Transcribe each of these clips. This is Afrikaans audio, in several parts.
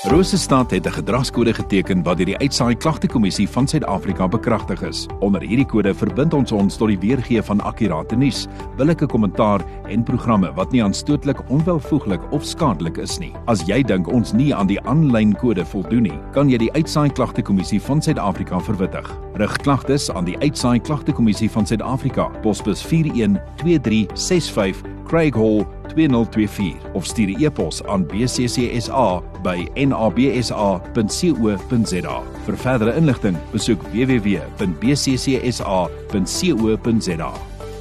Rosestad het 'n gedragskode geteken wat deur die Uitsaai Klagtekommissie van Suid-Afrika bekragtig is. Onder hierdie kode verbind ons tot die weergee van akkurate nuus, billike kommentaar en programme wat nie aanstootlik, onwelvoeglik of skadelik is nie. As jy dink ons nie aan die aanlyn kode voldoen nie, kan jy die Uitsaai Klagtekommissie van Suid-Afrika verwittig. Rig klagtes aan die Uitsaai Klagtekommissie van Suid-Afrika, posbus 412365 Craig Hall 2024 of stuur 'n e-pos aan bccsa@nabsa.co.za. Vir verdere inligting, besoek www.bccsa.co.za.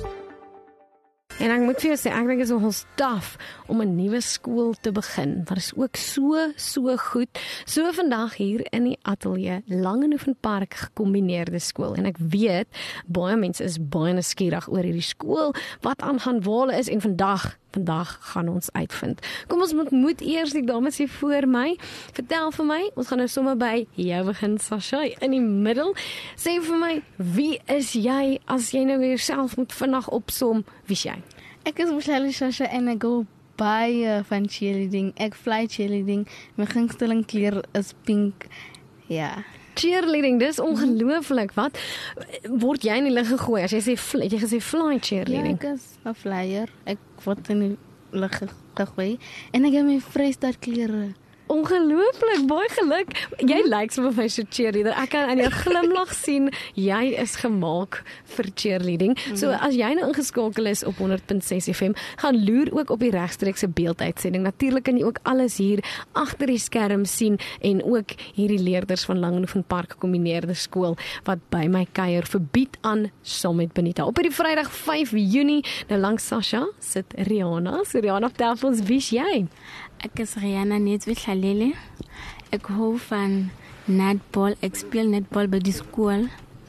En ek moet vir jou sê, ek dink dit is nogal staf om 'n nuwe skool te begin. Wat is ook so goed. So vandag hier in die ateljee, Langehoven Park gekombineerde skool. En ek weet, baie mense is baie nuuskierig oor hierdie skool, wat aangaan waar hulle is en vandag gaan ons uitvind. Kom ons moet eers die dames hier voor my. Vertel vir my, ons gaan nou sommer by jou begin, Sasha, in die middel. Sê vir my, wie is jy as jy nou jouself moet vinnig opsom? Wie is jy? Ek is Michelle Sasha en ek go baie van cheerleading. Ek fly cheerleading. My gunsteling kleur is pink. Ja. Cheerleading, dis ongelooflik. Wat word jy in die lug gegooi as jy sê fly cheerleading? Ja, ek is 'n flyer. Ek word in die lug gegooi en ek het my Vrystaat klere. Ongelooflik, baie geluk. Jy lyk so vir so cheerleader. Ek kan aan jou glimlag sien, jy is gemaak vir cheerleading. So as jy nou ingeskakel is op 100.6 FM, gaan loer ook op die regstreekse beelduitsending. Natuurlik kan jy ook alles hier agter die skerm sien en ook hierdie leerders van Langehoven Park gekombineerde skool wat by my kuier verbied aan saam met Benita. Op hierdie Vrydag 5 Junie, nou langs Sasha sit Rihanna. So Rihanna, vertel vir ons, wie is jy? Ek is Rihanna Netwit-Lalele. Ek hou van netbal. Ek speel netbal by die skool.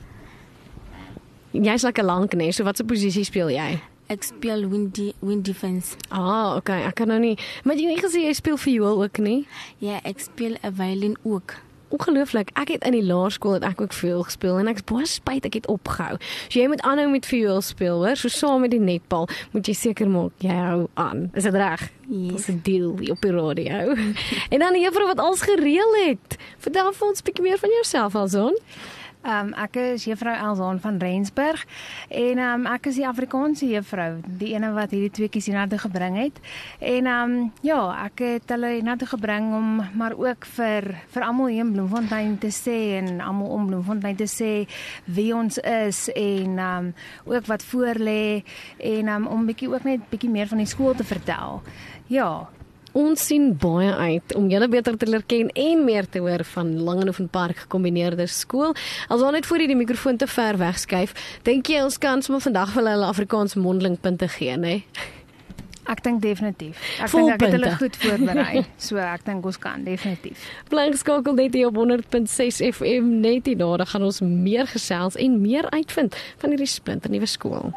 Jy's lekker lank, nee. So wat se posisie speel jy? Ek speel wing defense. Okay. Ek kan nou nie. Maar jy het gesê jy speel viool ook, nie? Ja, ek speel 'n violin ook. Ongelooflik. Ek het in die laerskool het ek ook viool gespeel en ek is baie spyt ek het opgehou. So jy moet aanhou met viool speel, hoor. So saam met die netbal moet jy seker maak jy hou aan. Is dit reg? Yes. Dis 'n deal hier op die radio. En dan die juffrou wat alles gereël het. Vertel vir ons 'n bietjie meer van jouself, Alson. Ek is juffrou Elzaan van Rensburg en ek is die Afrikaanse juffrou, die ene wat hierdie twee kies hiernatoe gebring het. En ek het hulle hiernatoe gebring om maar ook vir almal hier in Bloemfontein te sê en almal om Bloemfontein te sê wie ons is en ook wat voor lê en om bietjie ook net bietjie meer van die skool te vertel. Ja. Ons sien baie uit om julle beter te leer ken en meer te hoor van Langehoven Park gekombineerde skool. As ons net voor die mikrofoon te ver wegskuif, dink jy ons kan sommer vandag vir hulle Afrikaans mondeling punte gee, né? Ek dink definitief. Ek dink ek het hulle goed voorberei. So ek dink ons kan definitief. Bly geskakel net hier op 100.6 FM net hier daar gaan ons meer gesels en meer uitvind van hierdie splinternuwe skool.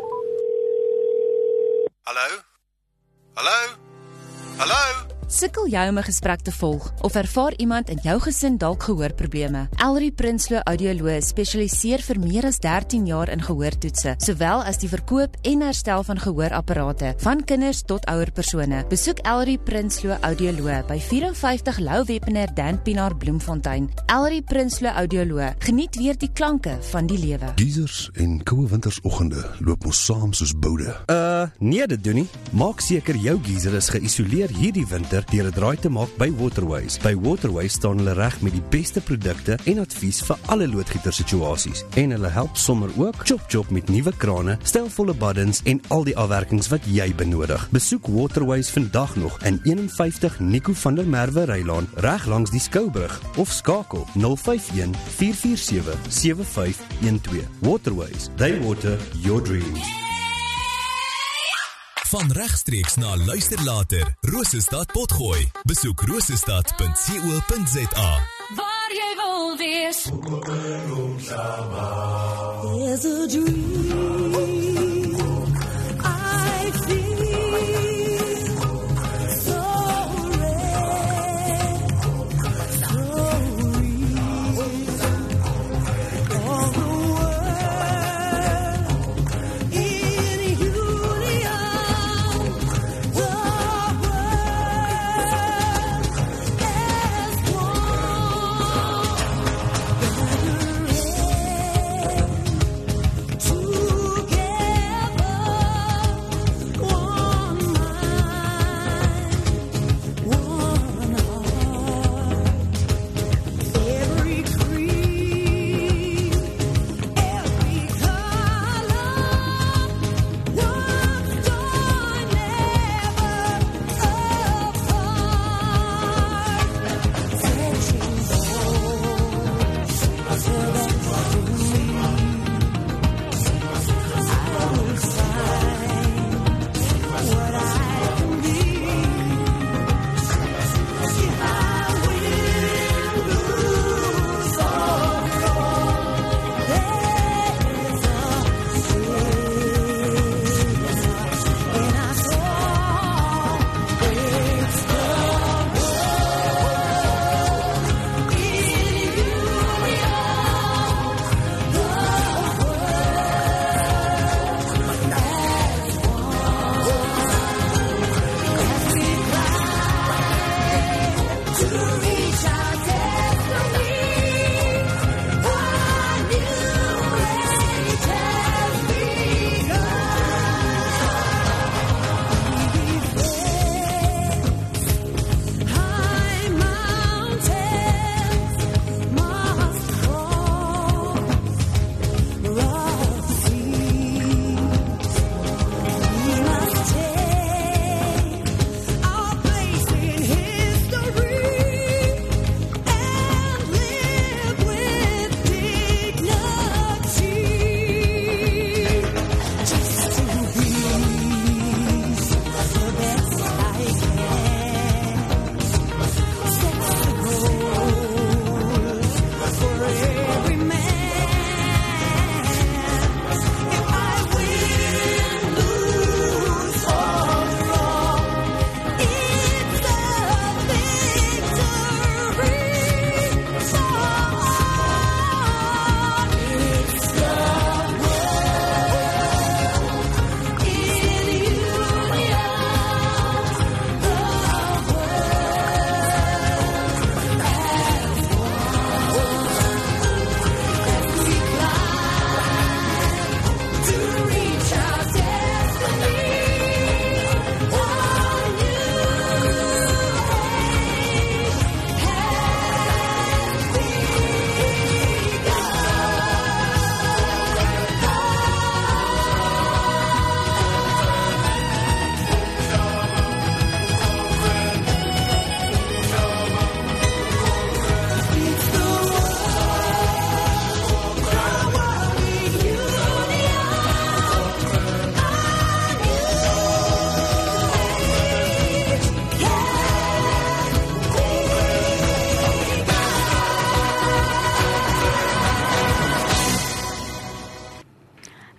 Hallo? Sukkel jy om 'n gesprek te volg of ervaar iemand in jou gesin dalk gehoorprobleme? Elrie Prinsloo Audioloog spesialiseer vir meer as 13 jaar in gehoortoetse, sowel as die verkoop en herstel van gehoorapparate, van kinders tot ouer persone. Besoek Elrie Prinsloo Audioloog by 54 Lou Wepener Dan Pienaar Bloemfontein. Elrie Prinsloo Audioloog, geniet weer die klanke van die lewe. Geezers en koue wintersoggende loop ons saam soos boude. Nee, dit doen nie. Maak seker jou geyser is geïsoleer hierdie winter deur 'n draai te maak by Waterways. By Waterways staan hulle reg met die beste produkte en advies vir alle loodgietersituasies. En hulle help sommer ook chop met nuwe krane, stylvolle baddens en al die afwerkings wat jy benodig. Besoek Waterways vandag nog in 51 Nico van der Merwe Rylaan, reg langs die Skoubrug, of skakel 051 447 7512. Waterways, they water your dreams. Van regstreeks na luister later, Rosestad Potgooi. Besoek rosestad.co.za. Waar jy wil wees. There's a dream I feel so red, so real. All the world in union. The world as one.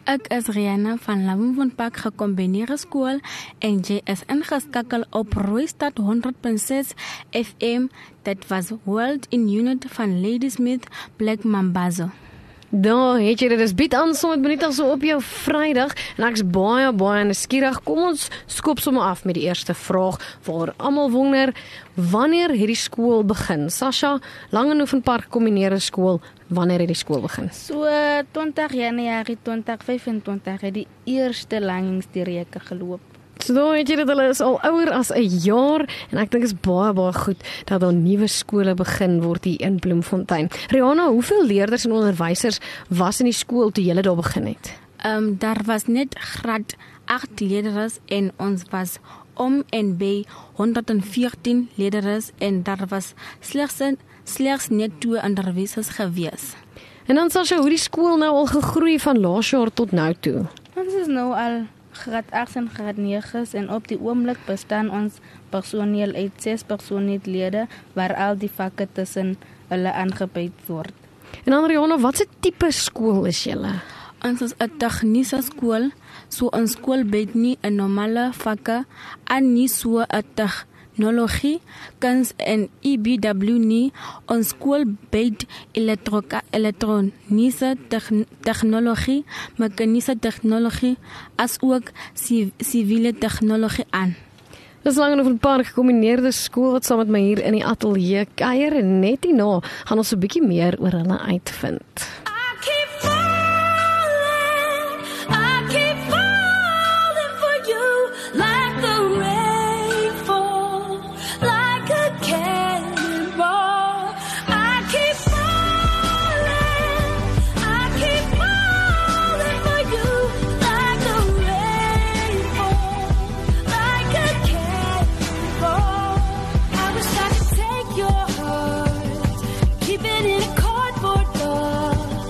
Ek is Rihanna van Lamoenpark Gekombineerde Skool en jy is ingeskakel op Rooistad 100.6 FM. Dit was World in Unit van Ladysmith Black Mambazo. Daar het jy dit, is bied aan so met minute so op jou Vrydag en ek's baie nuuskierig. Kom ons skop sommer af met die eerste vraag waar almal wonder, wanneer het die skool begin? Sasha, Langenhovenpark Kombineerde Skool, wanneer het die skool begin? So 20 Januarie 2025 het die eerste langingsdirekke geloop. So dan weet jy dat hulle is al ouer as 'n jaar en ek dink is baie goed dat daar nuwe skole begin word hier in Bloemfontein. Rihanna, hoeveel leerders en onderwysers was in die skool toe julle daar begin het? Daar was net graad 8 leerders en ons was om en by 114 leerders en daar was slegs net 2 onderwysers gewees. En dan Sasha, hoe die skool nou al gegroei van laas jaar tot nou toe? Ons is nou al graad 8 en graad 9 en op die oomblik bestaan ons personeel uit 6 personeellede waar al die vakke tussen hulle aangebied word. En dan Rihanna, wat se tipe skool is julle? Ons is 'n tegniese skool, so ons skool bied nie 'n normale vakke aan nie, so 'n tegnologie, kuns en EBW nie. Ons skool bied elektroniese tegnologie, mekaniese tegnologie, as ook siviele tegnologie aan. Dis Langenhovenpark Gekombineerde Skool wat saam met my hier in die ateljee kuier en net hierna gaan ons 'n bietjie meer oor hulle uitvind. Keep it in a cardboard box.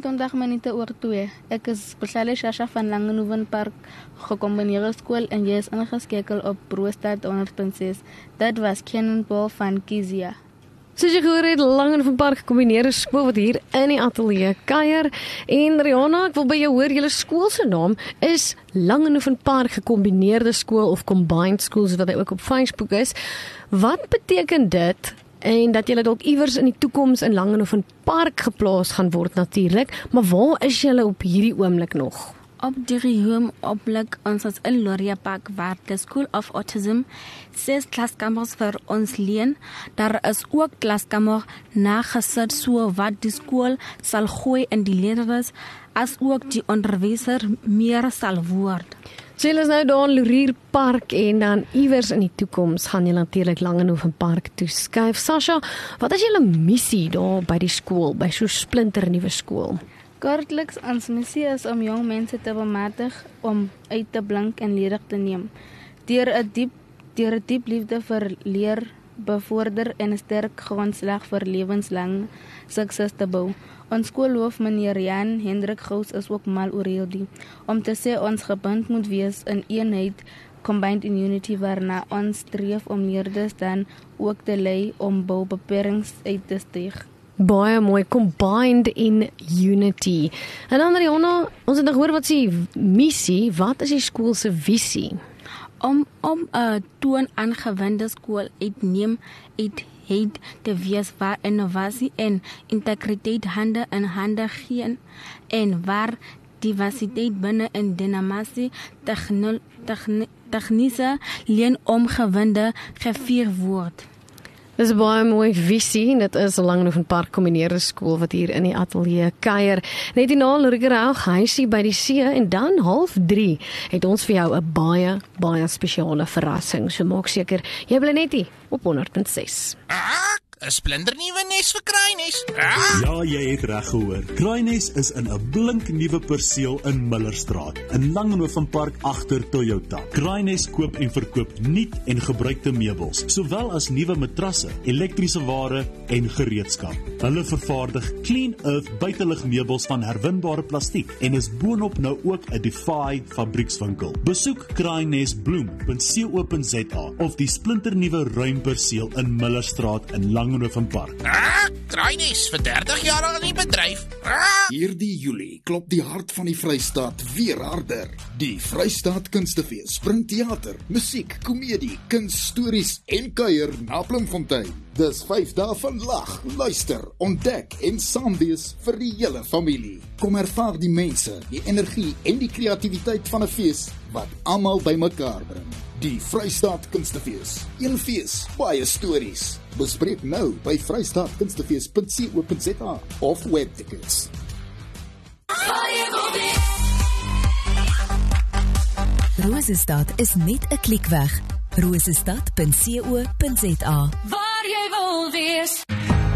25 minute oor 2. Ek is Speciale Shasha van Langenhoven Park, gecombineerde skool en jy is ingeskakel op Broostad 100.6. Dit was Cannonball van Kizia. Soos jy gehoor het, Langenhoven Park gecombineerde skool wat hier in die ateljee kuier. En Rihanna, ek wil by jou hoor, julle skool se naam is Langenhoven Park gecombineerde skool of combined school, soos wat hy ook op Facebook is. Wat beteken dit? En dat julle dalk iewers in die toekoms in Langenhoven Park geplaas gaan word natuurlik, maar waar is julle op hierdie oomblik nog? Op die oomblik ons is in Loria Park waar die School of Autism 6 klaskamers vir ons leen. Daar is ook klaskamer nagesit so wat die skool sal gooi in die leerders as ook die onderwyser meer sal word. So julle is nou daar in Laurier Park en dan iewers in die toekoms gaan julle natuurlik Langenhoven Park toeskuif. Sasha, wat is julle missie daar by die skool, by so 'n splinter nuwe skool? Kortliks, ons missie is om jong mense te bemagtig om uit te blink en ledig te neem. Deur 'n diep liefde vir leer bevorder en 'n sterk grondslag vir lewenslang sukses te bou. Ons skoolhoof meneer Jan Hendrik Gous is ook mal oor hierdie, om te sê ons gebind moet wees in eenheid, combined in unity, waarna ons streef om leerders dan ook te lei om beperkings uit te styg. Baie mooi, combined in unity. En dan Rihanna, ons het nog hoor wat se missie, wat is die skool se visie? Om 'n toonaangewende skool uitneem uit te wees waar innovasie en integriteit hande in hande gaan en waar diversiteit binne in dinamiese tegniese leen omgewende gevier word. Dis 'n baie mooi visie en dit is 'n Langenhoven Park gecombineerde skool wat hier in die ateljee kuier. Net hierna Lorigerhoog huisie by die see en dan 2:30 het ons vir jou 'n baie spesiale verrassing. So maak seker jy bly net hier op 100.6. 'n splinternuwe nes vir Kraaienest. Ja, jy het reg gehoor. Kraaienest is in 'n blinknuwe perseel in Millerstraat, in Langenhoven Park agter Toyota. Kraaienest koop en verkoop nuut en gebruikte meubels, sowel as nuwe matrasse, elektriese ware en gereedskap. Hulle vervaardig Clean Earth buitelug meubels van herwinbare plastiek en is boonop nou ook 'n Defy fabriekswinkel. Besoek kraaienestbloem.co.za of die splinternuwe ruimperseel in Millerstraat in Langenhoven Park. Kraaienest vir 30 jaar al in die bedryf. Hierdie Julie klop die hart van die Vrystaat weer harder. Die Vrystaat Kunstefees bring teater, musiek, komedie, kunststories en kuier na Bloemfontein. Dis 5 dae van lag, luister, ontdek en saam wees vir die hele familie. Kom ervaar die mense, die energie en die kreatiwiteit van 'n fees wat almal bymekaar bring. Die Vrystaat Kunstefees. Een fees, baie stories. Bespreek nou by vrystaatkunstefees.co.za of webtickets. Rosestad is net 'n klik weg. rosestad.co.za. Waar jy wil wees.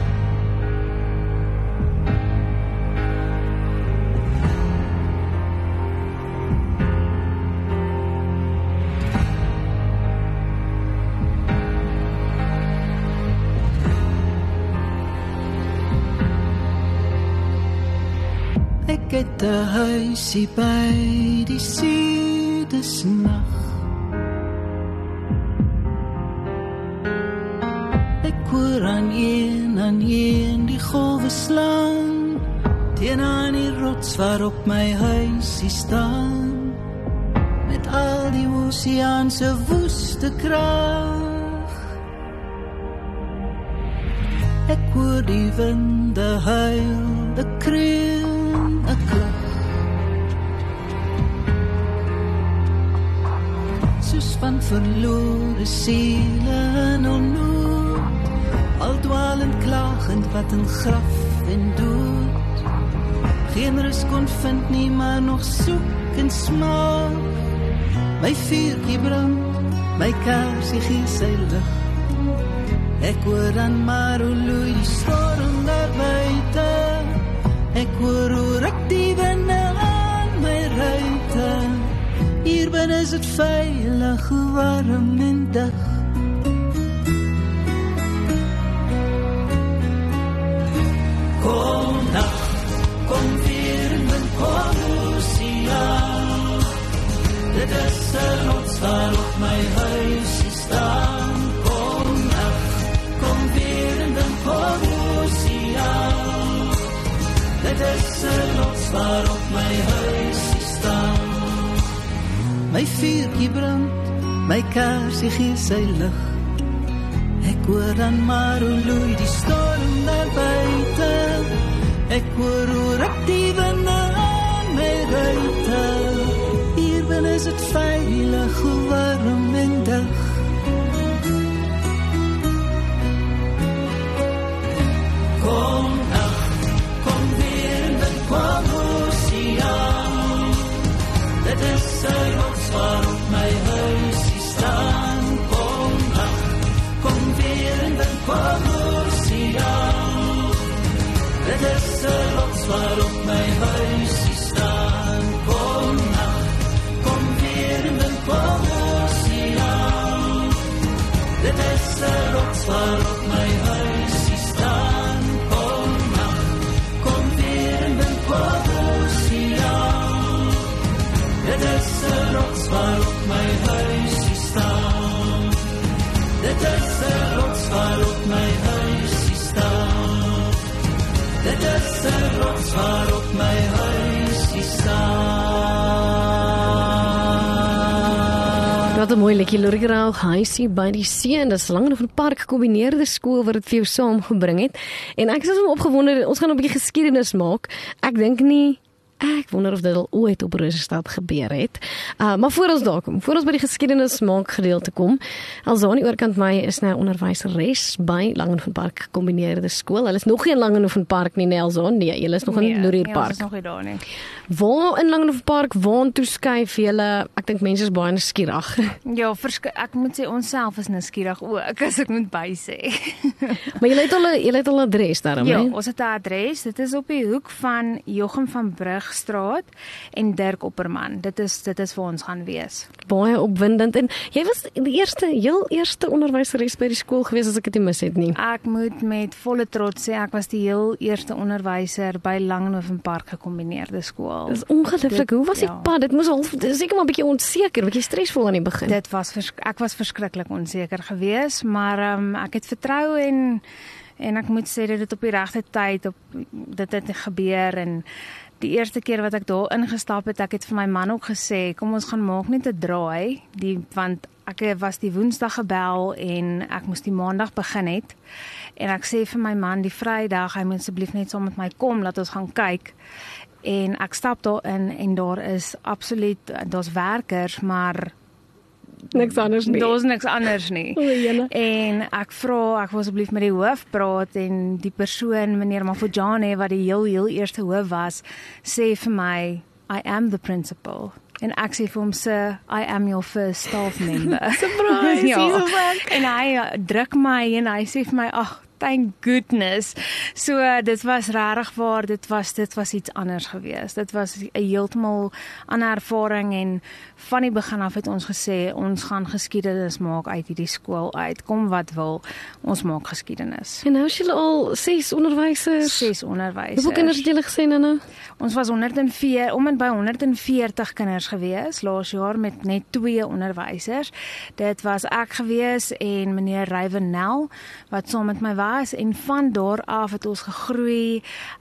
Ek het 'n huisie by die see, dis nag. Ek hoor aan een die golwe slaan, teen aan die rots waarop my huisie staan, met al die oseaan se woeste krag. Ek hoor die winde huil, 'n kreun, 'n klag, soos van verlore siele in onnood, al dwalend klagend wat in graf en dood. Geen rus kon vind nie, maar nog soek en smaak. My vuurtjie brand, my kaarsie gee sy lig. Ek hoor dan maar hoe loei die storm daar buite. Ek hoor hoe ruk die winde aan my ruite. Hier binne is het veilig, warm en dig. Kom nacht, kom weer. rots waarop my huisie staan. My vuurtjie brand, my kersie gee sy lig. Ek hoor dan maar hoe loei die storm daar buite. Ek hoor hoe ruk die winde aan my ruite. Hier binne is het veilig, hoe warm en dig. Kom nacht, kom weer en dan kwam oceaan. Dit is 'n rots waarop my huisie staan. Kom nacht, kom weer en dan kwam oceaan. Dit is 'n rots waarop my huisie staan. Kom nacht, kom weer en dan kwam oceaan. Dit is 'n rots waarop my huisie staan. Kom nacht, kom weer en dan kwam oceaan. Dit is 'n rots waarop my huisie staan. Dit is 'n rots waarop my huisie staan. Dit is 'n rots waarop my huisie staan. Wat 'n mooi liedjie, Lorgraal, huisie by die see, en dis Lange van Park gekombineerde skool wat dit vir jou saamgebring het. En ek is so opgewonde, ons gaan 'n bietjie geskiedenis maak. Ek wonder of dit al ooit op Rosestad gebeur het. Maar voor ons daar kom, voor ons by die geskiedenis maak gedeelte kom, Alzani oorkant my is nou onderwyseres by Langenhovenpark gekombineerde skool. Hulle is nog nie in Langenhovenpark nie, Alzani. Nee, julle is nog in Laurierpark. Nee, ons is nog nie daar nie. Waar in Langenhovenpark waartoe skuif julle? Ek dink mense is baie nuuskierig. Ja, ek moet sê ons self is nuuskierig ook, as ek moet bysê. Maar julle het al 'n adres daarom, Ja, hè? ons het 'n adres. Dit is op die hoek van Jochem van Brugstraat en Dirk Opperman. Dit is waar ons gaan wees. Baie opwindend. En jy was die heel eerste onderwyseres by die skool gewees, as ek dit nie mis het nie. Ek moet met volle trots sê ek was die heel eerste onderwyser by Langenhovenpark gekombineerde skool. Dis ongelooflik. Hoe was die pad? Dit moes al seker maar 'n bietjie onseker, 'n bietjie stresvol aan die begin. Ek was verskriklik onseker geweest, maar ek het vertrou en ek moet sê dit het op die regte tyd dit het gebeur. En die eerste keer wat ek daar ingestap het, ek het vir my man ook gesê, kom ons gaan maak net 'n draai, want ek was die Woensdag gebel en ek moes die Maandag begin het. En ek sê vir my man die Vrydag, hy moet asseblief net saam met my kom, laat ons gaan kyk. En ek stap daar in en daar is daar's werkers, maar niks anders nie. Daar's niks anders nie. En ek vra, ek wil asseblief met die hoof praat, en die persoon, meneer Mafojane, wat die heel eerste hoof was, sê vir my, I am the principal. En ek sê vir hom, sir, I am your first staff member. Surprise! Ja. En hy druk my en hy sê vir my, ag, thank goodness. So dit was regtig waar, dit was iets anders geweest. Dit was 'n heeltemal ander ervaring, en van die begin af het ons gesê ons gaan geskiedenis maak uit hierdie skool uit. Kom wat wil, ons maak geskiedenis. En nou is julle al 6 onderwysers. 6 onderwysers. Hoeveel kinders het julle gesê nou? Ons was 104, om en by 140 kinders gewees laas jaar met net 2 onderwysers. Dit was ek gewees en meneer Ryvenel wat saam met my was, en van daar af het ons gegroei,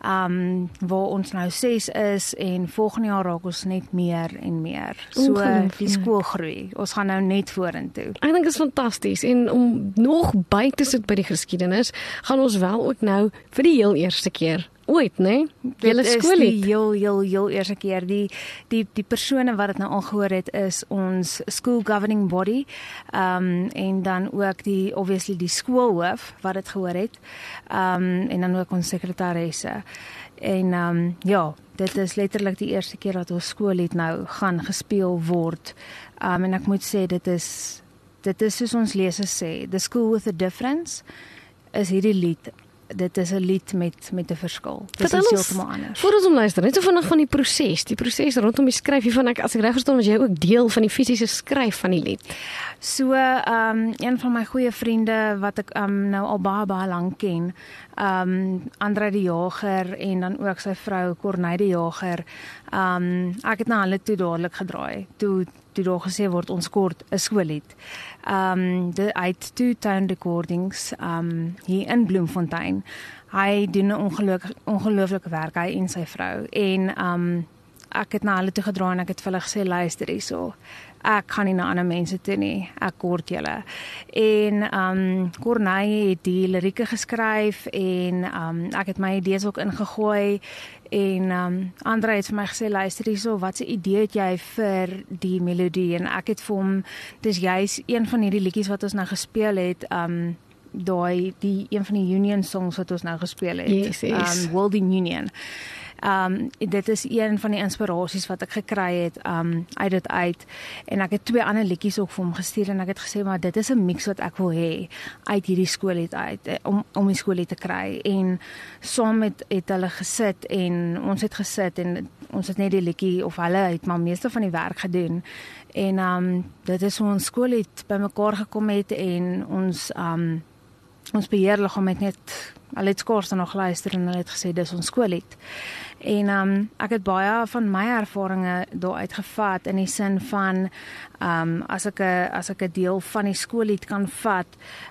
waar ons nou 6 is, en volgende jaar raak ons net meer en meer. So die skool groei. Ons gaan nou net vorentoe. Ek dink dit is fantasties, en om nog by te sit by die geskiedenis, gaan ons wel ook nou vir die heel eerste keer ooit, né? Dit is die heel eerste keer. Die persone wat dit nou al gehoor het, is ons school governing body, en dan ook obviously die skoolhoof wat dit gehoor het, en dan ook ons sekretaresse. En ja, dit is letterlik die eerste keer dat ons skoollied nou gaan gespeel word. En ek moet sê, dit is soos ons lesers sê, The School with a Difference is hierdie lied. Dit is 'n lied met 'n verskil. Dit is heeltemal anders. Voor ons luister, net so vinnig van die proses rondom die skryf hiervan. As ek reg verstaan, was jy ook deel van die fisiese skryf van die lied. So, een van my goeie vriende wat ek nou al baie lank ken, André die Jager, en dan ook sy vrou Corneille die Jager. Ek het na hulle toe dadelik gedraai. Toe daar gesê word ons kort 'n skoollied. Hy het 2 tone recordings hier in Bloemfontein. hy doen 'n ongelooflike werk, hy en sy vrou. En ek het na hulle toe gedra en ek het vir hulle gesê, luister hierso, ek gaan nie na ander mense toe nie, ek kort julle. En Corneille het die lirieke geskryf en ek het my idees ook ingegooi en Andre het vir my gesê, luister hierso, wat 'n idee het jy vir die melodie? En ek het vir hom, dis juist een van hierdie liedjies wat ons nou gespeel het, die een van die Union songs wat ons nou gespeel het, yes. World in Union. Dit is een van die inspirasies wat ek gekry het uit dit uit, en ek het 2 ander liedjies ook vir hom gestuur en ek het gesê, maar dit is 'n mix wat ek wil hê uit hierdie skoollied uit, om die skoollied te kry, en saam het hulle gesit en ons het gesit en ons het net die liedjie, of hulle het maar meeste van die werk gedoen, en dit is hoe ons skoollied bymekaar gekom het, en ons beheerliggaam het net, hulle het skaars dan nog geluister en hulle het gesê, dis ons skoollied. En ek het baie van my ervarings daaruit gevat, in die sin van, as ek 'n deel van die skoollied kan vat,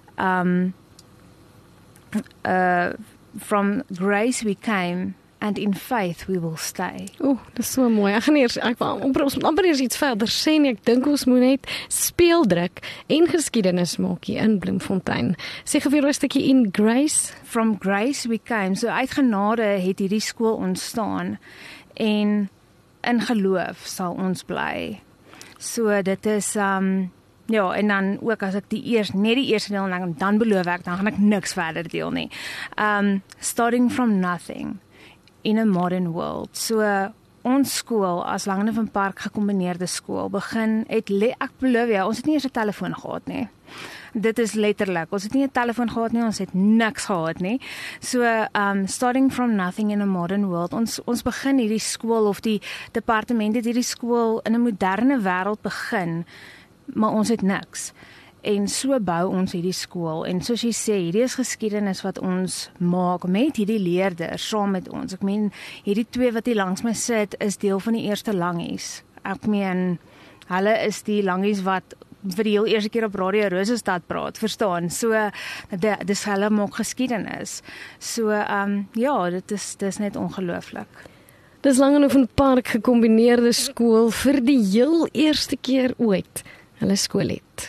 from grace we came, and in faith we will stay. Dis so mooi. Ek wil amper eers iets verder sê nie. Ek dink ons moet net speeldruk en geskiedenis maak hier in Bloemfontein. Sê gou weer 'n stukkie in grace. From grace we came. So uit genade het hierdie skool ontstaan, en in geloof sal ons bly. So dit is ja, en dan ook as ek net die eerste deel, dan beloof ek, dan gaan ek niks verder deel nie. Starting from nothing in a modern world. So ons skool as Langehoven Park gekombineerde skool begin ek beloof jou, ons het nie eers 'n telefoon gehad nie. Dit is letterlik, ons het nie 'n telefoon gehad nie, ons het niks gehad nie. So starting from nothing in a modern world. Ons begin hierdie skool, of die departement het hierdie skool in 'n moderne wêreld begin, maar ons het niks. En so bou ons hierdie skool, en soos jy sê, hierdie is geskiedenis wat ons maak met hierdie leerders saam met ons. Ek meen, hierdie 2 wat hier langs my sit, is deel van die eerste langies. Ek meen, hulle is die langies wat vir die heel eerste keer op Radio Rosestad praat, verstaan? So, dis hulle maak geskiedenis. So, ja, dit is net ongelooflik. Dis Langehoven Park gekombineerde skool vir die heel eerste keer ooit hulle skoollied.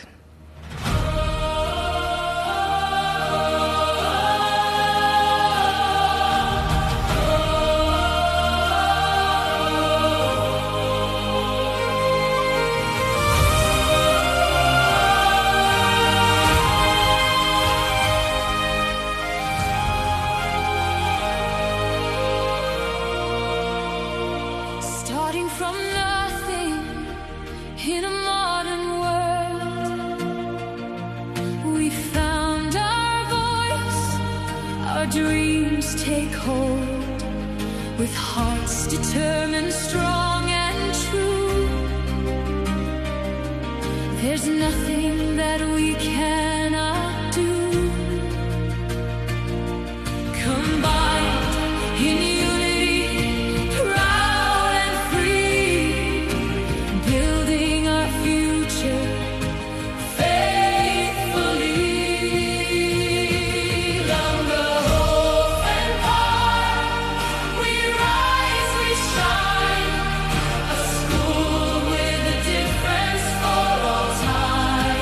Dreams take hold with hearts determined, strong and true. There's nothing that we cannot do. Combined in unity, proud and free, building our future faithfully. Shine, a school with a difference for all time.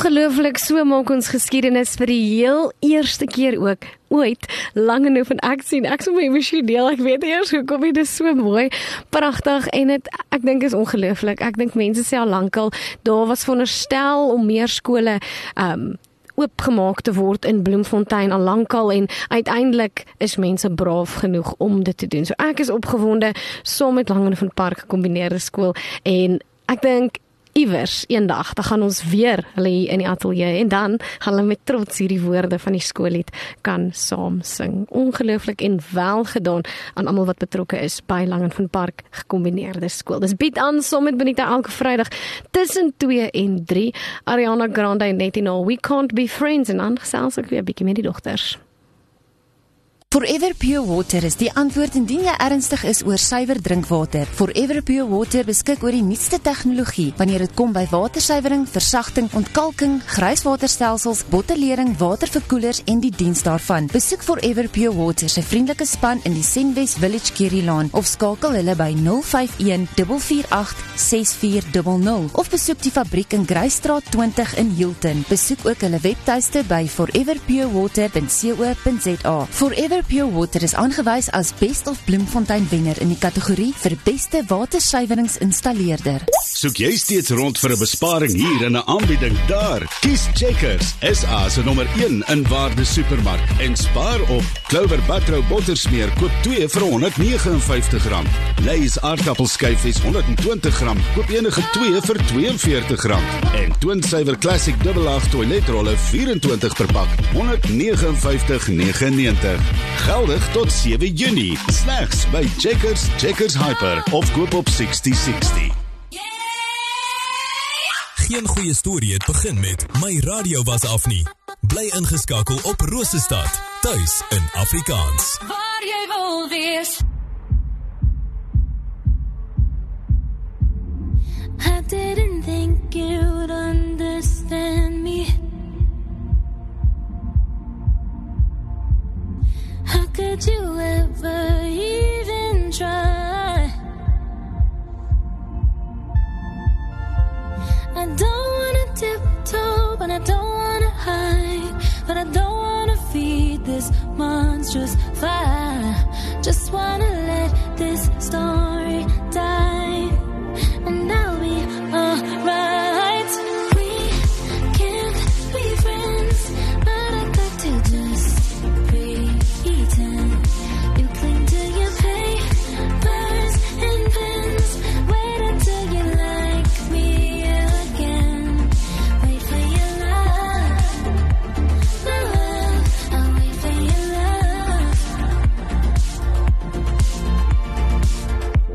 Ongelooflik, so maak ons geskiedenis vir die heel eerste keer ook ooit Langehoven en ek sien, ek is so emosioneel, ek weet eers hoekom dit is so mooi, pragtig en ek dink is ongelooflik. Ek dink mense sê al lankal, daar was veronderstel om meer skole oopgemaak te word in Bloemfontein al lankal en uiteindelik is mense braaf genoeg om dit te doen. So ek is opgewonde saam met Langehoven Park gekombineerde skool en ek dink iewers eendag, dan gaan ons weer hulle hier in die ateljee en dan gaan hulle met trots hierdie woorde van die skoollied kan saam sing. Ongelooflik en wel gedaan aan almal wat betrokke is by Langehoven Park gekombineerde skool. Dis bied aan saam met Benita elke Vrydag tussen 2 en 3. Ariana Grande en Nettie We Can't Be Friends en dan gesels ek weer 'n bietjie met die dogters. Forever Pure Water is die antwoord indien jy ernstig is oor suiwer drinkwater. Forever Pure Water beskik oor die nuutste tegnologie wanneer dit kom by watersuiwering, versagting, ontkalking, grijswaterstelsels, bottelering, waterverkoelers en die diens daarvan. Besoek Forever Pure Water se vriendelike span in die Senwes Village Kerrylaan of skakel hulle by 051 448 6400 of besoek die fabriek in Greystraat 20 in Hilton. Besoek ook hulle webtuiste by foreverpurewater.co.za. Forever Pure Water is aangewys as Best of Bloemfontein wenner in die kategorie vir beste watersuiweringsinstalleerder. Soek jy steeds rond vir 'n besparing hier en 'n aanbieding daar? Kies Checkers, SA se nommer 1 in waarde supermark en spaar op Clover Butter bottersmeer koop 2 vir R159. Lay's aardappelskyfies 120 gram, koop enige 2 vir R42. En Twin Suiwer Classic Double 8 toiletrolle 24 per pak, R159,99. Geldig tot 7 Junie, slegs by Checkers Hyper of koop op 6060. Geen goeie storie het begin met my radio was af nie. Bly ingeskakel op Rosestad, tuis in Afrikaans. Waar jy wil wees. I didn't think you'd understand me. How could you ever even try? I don't wanna tiptoe, but I don't wanna hide. But I don't wanna feed this monstrous fire. Just wanna let this story die, and I'll be alright. We can't be friends, but I'd like to just pretend. You cling to your papers and pens. Wait until you like me again. Wait for your love, my love. I'll wait for your love.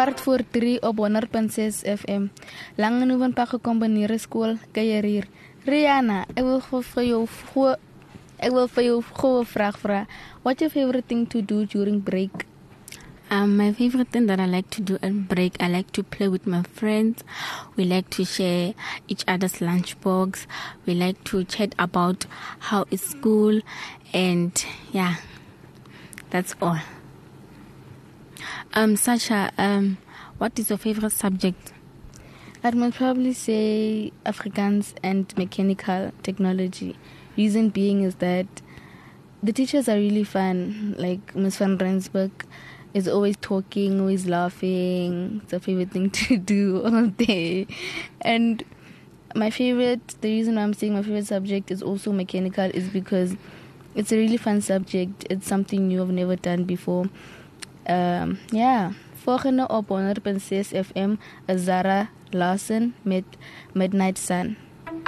kwart voor 3 op 100.6 FM. Langehoevenpark gecombineerde school, Keierier. Rihanna, ik wil vir jou goeie vraag vra. What's your favorite thing to do during break? My favorite thing that I like to do at break, I like to play with my friends. We like to share each other's lunchbox. We like to chat about how is school, and yeah, that's all. Sasha, what is your favorite subject? I'd most probably say Afrikaans and mechanical technology. Reason being is that the teachers are really fun. Like Ms. van Rensburg is always talking, always laughing. It's a favorite thing to do all day. And the reason why I'm saying my favorite subject is also mechanical is because it's a really fun subject. It's something you have never done before. Volgende op 100.6 FM is Zara Larson met Midnight Sun.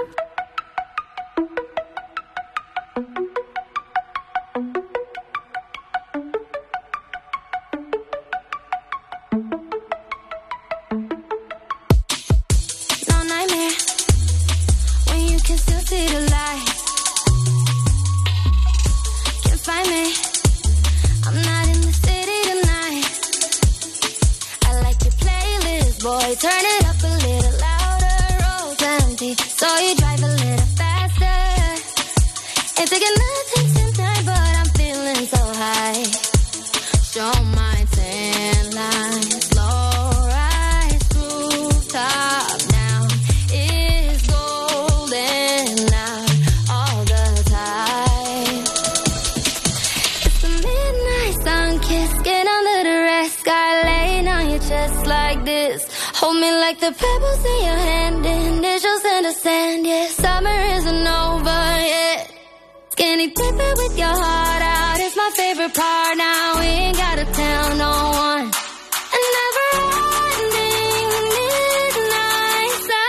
Turn it up a little louder, roads empty, so you drive a little faster. Ain't taking nothing tonight, but I'm feeling so high. Show my tan line, slow rise, rooftop now is golden out all the time. It's the midnight sun kiss, get under the red sky, laying on your chest like this. Hold me like the pebbles in your hand, initials in the sand, yeah. Summer isn't over yet. Skinny dipping with your heart out, it's my favorite part now. We ain't gotta tell no one. A never-ending midnight sun.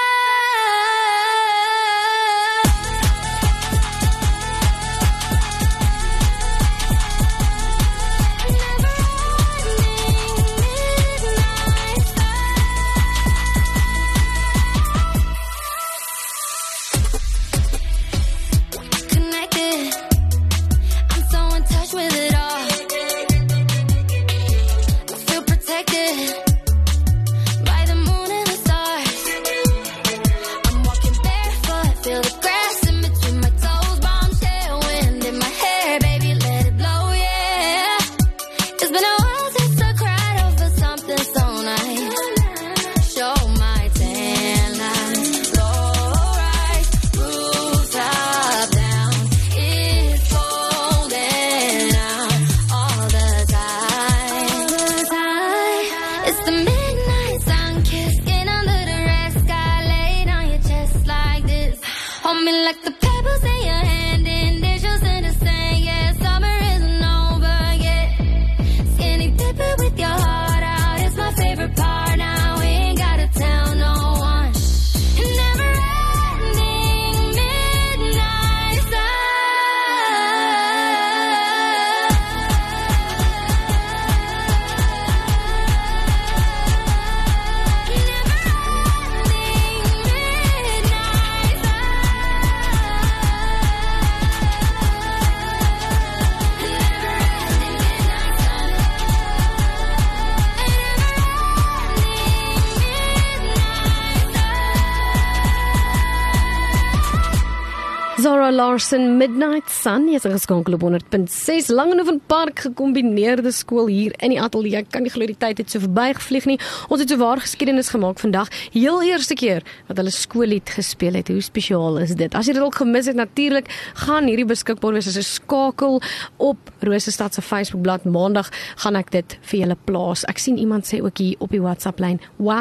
Zara Larson, Midnight Sun, jy is ingeskakel op 100.6 Langehoevenpark gecombineerde skool hier in die ateljee. Ek kan nie glo die tyd het so verbygevlieg nie. Ons het so waar geskiedenis gemaak vandag. Heel eerste keer wat hulle skoollied gespeel het. Hoe spesiaal is dit? As jy dit al gemis het, natuurlik gaan hierdie beskikbaar wees as 'n skakel op Rosestad se Facebookblad. Maandag gaan ek dit vir julle plaas. Ek sien iemand sê ook hier op die WhatsApp lyn,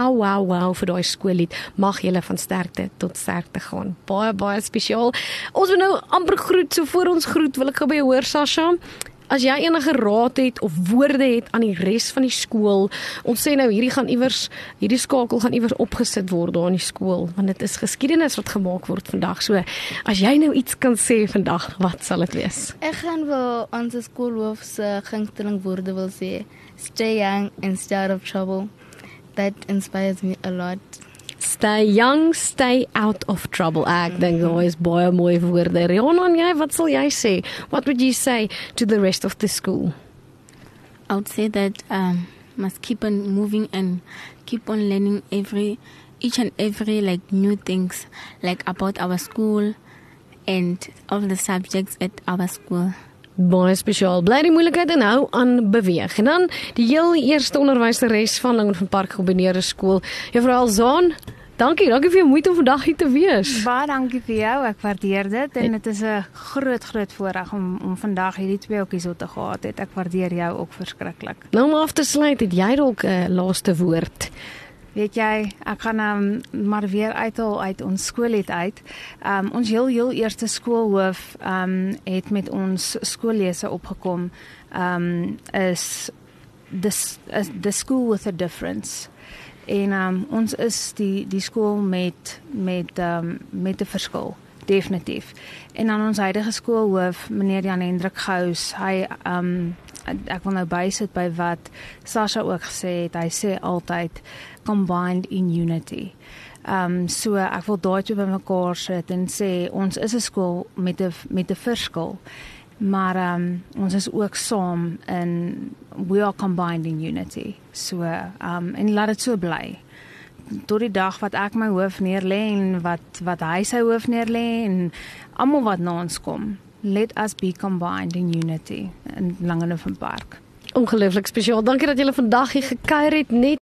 wow vir daai skoollied. Mag julle van sterkte tot sterkte gaan. Baie spesiaal. Ons wil nou amper groet, so voor ons groet wil ek gou by jou hoor, Sasha. As jy enige raad het of woorde het aan die res van die skool, ons sê nou hierdie skakel gaan iewers opgesit word daar in die skool, want dit is geskiedenis wat gemaak word vandag. So, as jy nou iets kan sê vandag, wat sal dit wees? Ek gaan vir ons skoolhoof se gunsteling woorde wil sê. Stay young and stay out of trouble. that inspires me a lot. Stay young, stay out of trouble. Ek dink daar is baie mooi woorde. Rihanna, en jy, wat sal jy sê? What would you say to the rest of the school? I would say that must keep on moving and keep on learning each and every like new things like about our school and all the subjects at our school. Baie spesiaal. Bly die moeilikheid en hou aan beweeg. En dan die heel eerste onderwyseres van Langefontein Kombineerde Skool, Juffrou Elzaan. Dankie vir jou moeite om vandag hier te wees. Baie dankie vir jou. Ek waardeer dit en dit is 'n groot voorreg om vandag hierdie twee ookies te gehad het. Ek waardeer jou ook verskriklik. Nou om af te sluit, het jy dalk 'n laaste woord? Weet jy, ek gaan maar weer uithaal uit ons skool uit. Ons heel eerste skoolhoof het met ons skoollese opgekom. Is the school with a difference. En ons is die skool met 'n verskil, definitief. En dan ons huidige skoolhoof, meneer Jan Hendrik Gous, hy ek wil nou bysit by wat Sasha ook gesê het. Hy sê altyd combined in unity. So ek wil daai twee bymekaar sit en sê ons is 'n skool met 'n verskil, maar ons is ook saam in we are combined in unity. So en laat dit so bly. Tot die dag wat ek my hoof neerlê en wat hy sy hoof neerlê en almal wat na ons kom. Let us be combined in unity in Langefontein Park. Ongelooflik spesiaal. Dankie dat julle vandag hier gekuier het net